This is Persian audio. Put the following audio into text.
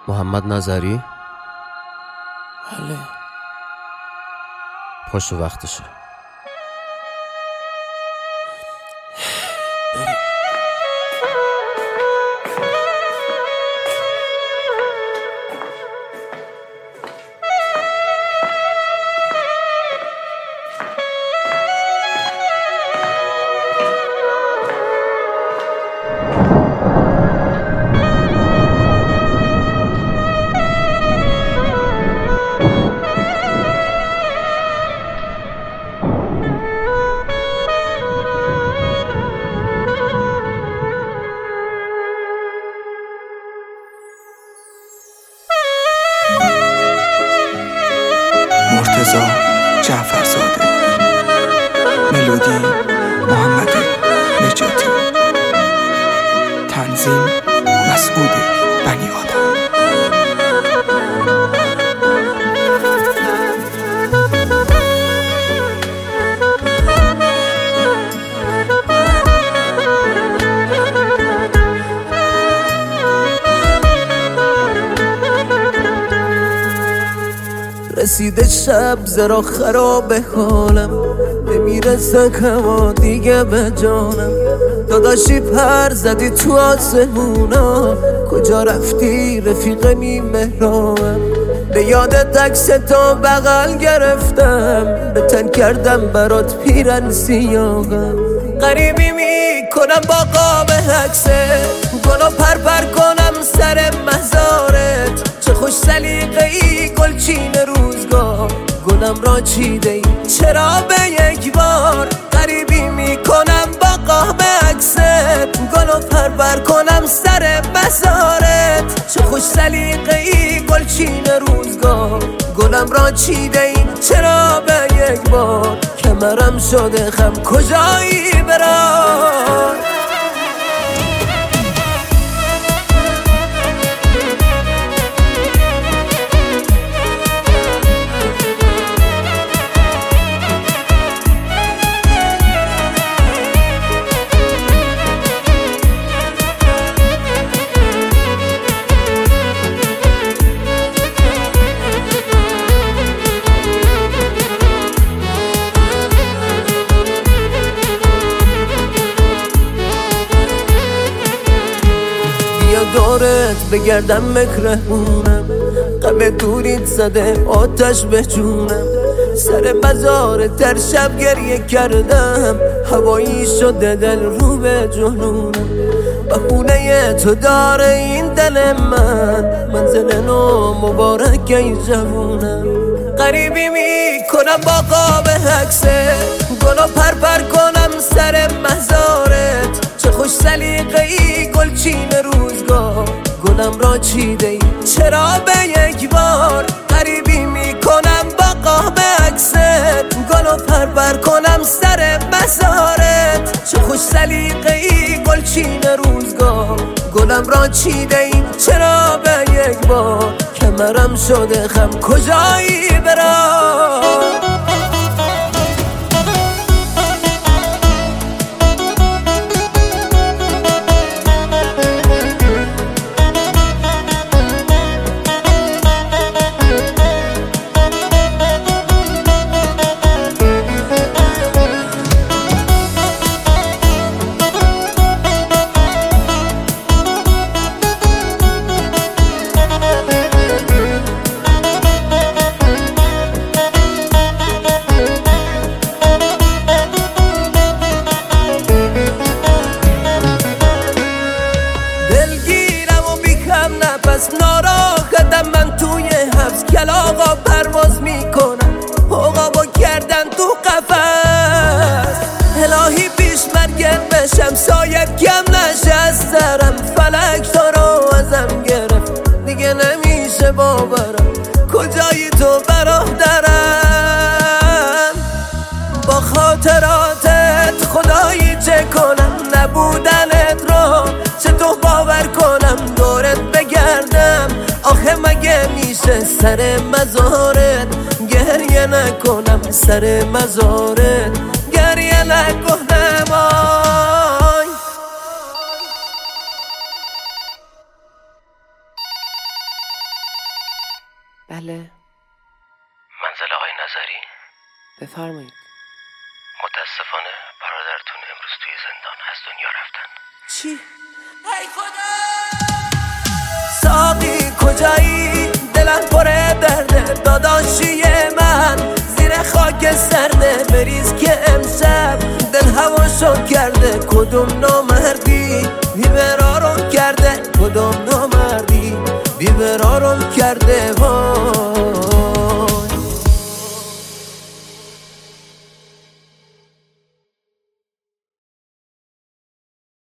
محمد نظری. بله. پاشو وقتشه. بریم. مرتضی جعفرزاده، ملودی محمد نجاتی، تنظیم مسعود بنی آدم. رسیده شب زرا خراب حالم، نمیرسه هوا دیگه به جانم. داداشی پر زدی تو آسمونا، کجا رفتی رفیق مهرانم؟ به یادت عکس تو بغل گرفتم، به تن کردم برات پیرن سیاهم. غریبی میکنم با قاب عکسه، گلو پر کنم سر مزارت. چه خوش سلیقه ای گلچین روزگار، گلم را چیده ای چرا به یک بار؟ غریبی میکنم با قاب عکست، گلو پر کنم سر مزارت. چه خوش سلیقه ای گلچین روزگار، گلم را چیده ای چرا به یک بار؟ کمرم شده خم کجایی برام؟ دورت بگردم مکرهونم، غم دوریت زده آتش به جونم. سر مزار تر شب گریه کردم، هوایی شده دل رو به جنونم. بخونه تو داره این دل من، منزل نو مبارک ای جوونم. غریبی میکنم با قاب عکسه، گلو پر کنم سر مزارت. چه خوش سلیقه ای گلچین روزگار، گلم را چیده ای چرا به یک بار؟ غریبی میکنم با قاب عکست، گلو پر کنم سر مزارت. چه خوش سلیقه ای گلچین روزگار، گلم را چیده ای چرا به یک بار؟ کمرم شده خم کجایی برام؟ ناراحتم من توی حبس، کلاغا پرواز میکنم عقابو کردن تو قفس. الهی پیش مرگم بشم سایب کم نشه از سرم، فلک تو رو ازم گرفت دیگه نمیشه باورم. کجایی تو برادرم؟ با خاطراتت خدایی چه کنم؟ نبودنت رو چطور باور کنم؟ دورت بگردم آخه مگه میشه سر مزارت گریه نکنم؟ سر مزارت گریه نکنم. آی بله. منزل آقای نظری؟ بفرمایید. متاسفانه برادرتون امروز توی زندان از دنیا رفتن. چی؟ ای خدا! ساقی کجایی؟ دلم پره درده داداشی من، زیر خاک سرده بریز که امشب دل هواشو کرده. کدوم نامردی بیبرارو